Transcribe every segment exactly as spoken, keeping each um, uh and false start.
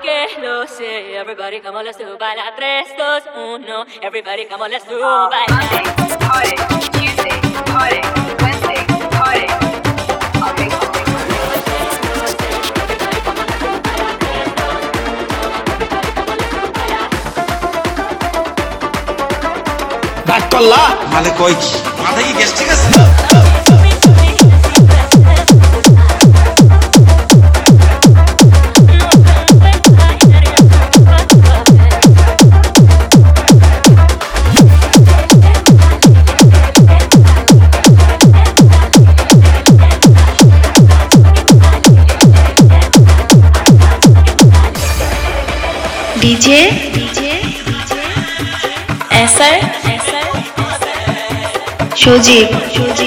que lo sé. Everybody come on, let's do baila. Tres, dos, uno. Everybody come on, let's do baila. Monday, party. Tuesday, party. Wednesday, party. Okay, okay. Back করলা মানে কই কি মাথায় কি gas ঠিক আছে? DJ DJ एसर एसर शोजी शोजी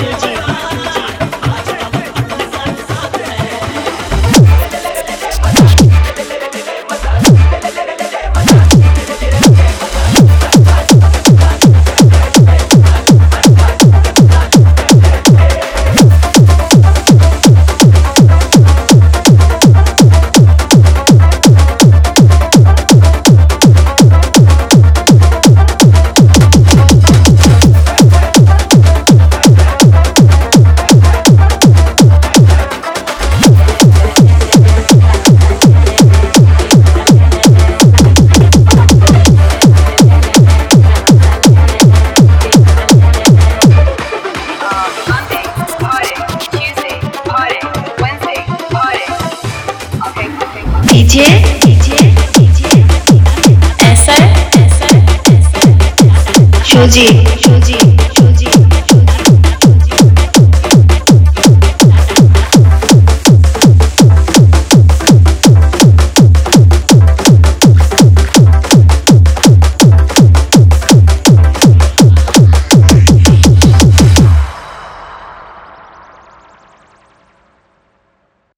डीजे डीजे डीजे एसर एसर शोजी